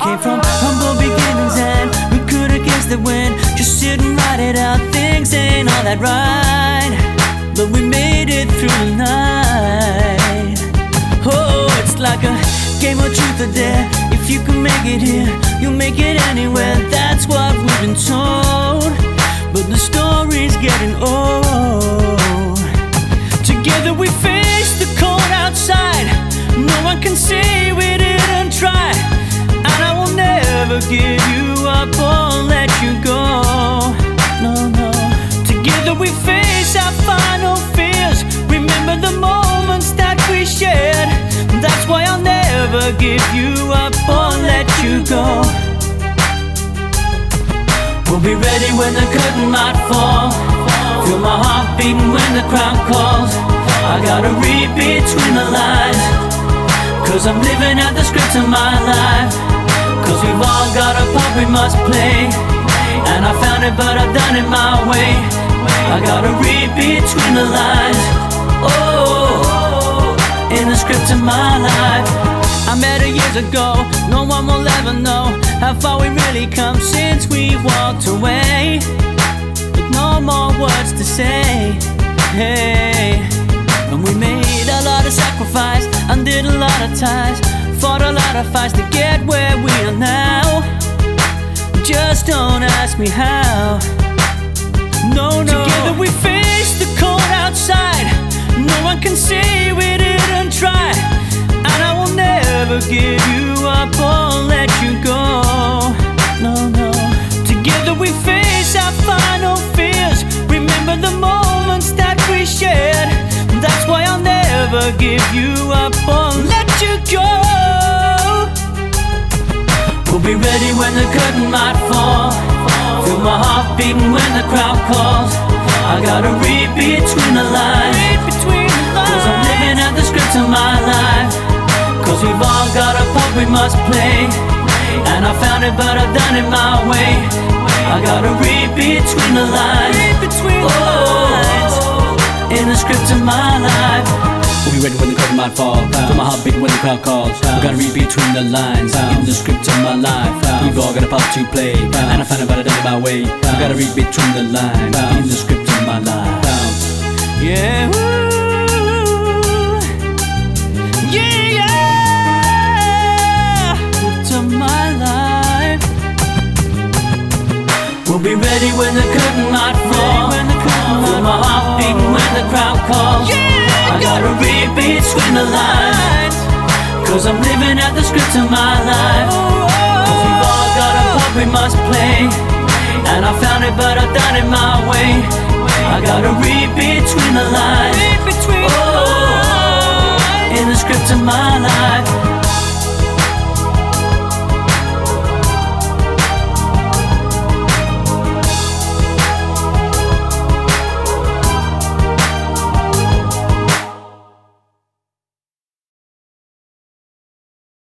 came from humble beginnings, and who could have guessed that when just sit and write it out, things ain't all that right. But we made it through the night. Oh, it's like a game of truth or dare. If you can make it here, you'll make it anywhere. That's what we've been told, but the story's getting old. Together we face the cold outside. No one can say we didn't try, and I will never give you up or let you go. No, no. Together we face our final fears. Remember the moments that we shared. That's why I'll never give you up or let you go. We'll be ready when the curtain might fall. Feel my heart beating when the crowd calls. I gotta read between the lines, 'cause I'm living out the script of my life. 'Cause we've all got a part we must play, and I found it but I've done it my way. I gotta read between the lines, oh, in the script of my life. I met her years ago, no one will ever know how far we really come since we walked away. With no more words to say, hey. And we made a lot of sacrifice, undid a lot of ties, fought a lot of fights to get where we are now. Just don't ask me how. No, no. Together we face the cold outside. No one can say we didn't try, and I will never give you up or let you go. No, no. Together we face our final fears. Remember the moments that we shared. That's why I'll never give you up or let you go. We'll be ready when the curtain might fall. Feel my heart beating when the crowd calls. I gotta read between the lines, 'cause I'm living out the script of my life. 'Cause we've all got a part we must play, and I found it but I've done it my way. I gotta read between the lines, oh, in the script of my life. We'll be ready when the curtain might fall. Feel my heart beating when the crowd calls. We gotta read between the lines, in the script of my life. We've all got a part to play, and I found it but I done it my way. We gotta read between the lines, in the script of my life. Yeah, ooh, yeah, yeah, script of my life. We'll be ready when the curtain might fall. Feel my heart beating when the crowd calls. I gotta read between the lines, 'cause I'm living out the script of my life. 'Cause we've all got a part we must play, and I found it but I've done it my way. I gotta read between the lines, oh, in the script of my life.